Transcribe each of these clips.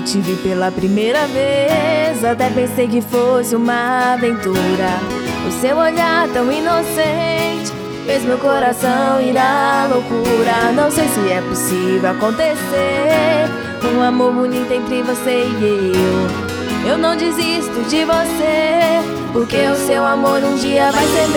te vi pela primeira vez, até pensei que fosse uma aventura. O seu olhar tão inocente fez meu coração ir à loucura. Não sei se é possível acontecer um amor bonito entre você e eu não desisto de você, porque o seu amor um dia vai ser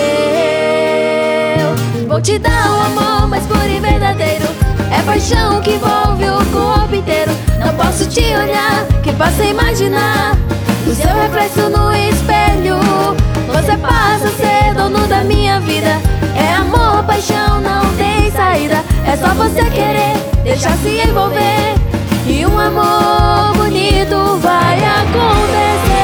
meu. Vou te dar um amor mais puro e verdadeiro, é paixão que envolve o corpo inteiro. Não posso te olhar, que possa imaginar o seu reflexo no espelho. Você passa a ser dono da minha vida. É amor, paixão, não tem saída. É só você querer, deixar se envolver, e um amor bonito vai acontecer.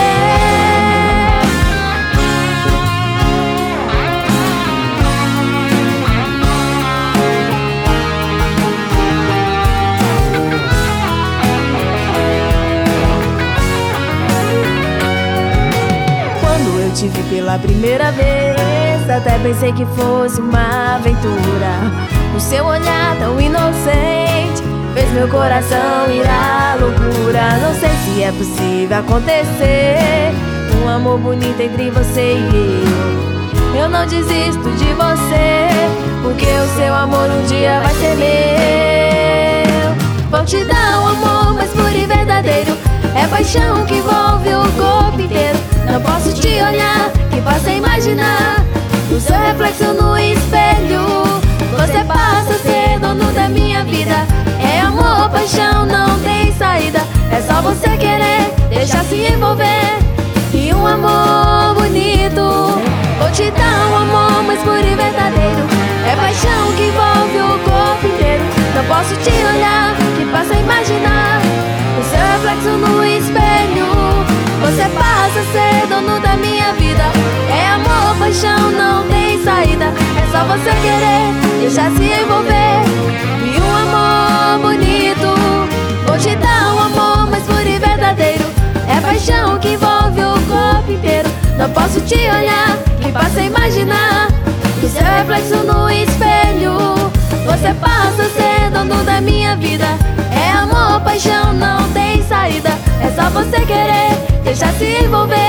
Quando eu te vi pela primeira vez, até pensei que fosse uma aventura. O seu olhar tão inocente fez meu coração ir à loucura. Não sei se é possível acontecer um amor bonito entre você e eu não desisto de você, porque o seu amor um dia vai ser meu. Vou te dar um amor mais puro e verdadeiro, é paixão que envolve o corpo inteiro. Não posso te olhar, que possa imaginar o seu reflexo no espelho. Você passa a ser dono da minha vida. É amor, paixão, não tem saída. É só você querer, deixar se envolver, e um amor bonito. Vou te dar um amor mais puro e verdadeiro, é paixão que envolve o corpo inteiro. Não posso te olhar, que possa imaginar o seu reflexo no espelho. Você passa a ser dono da minha vida. É amor, paixão, não tem saída. É só você querer, deixar se envolver, e um amor bonito. Vou te dar um amor mais puro e verdadeiro, é paixão que envolve o corpo inteiro. Não posso te olhar, que possa imaginar o seu reflexo no espelho. Você passa a ser dono da minha vida. É amor, paixão, não tem saída. É só você querer, deixar se envolver,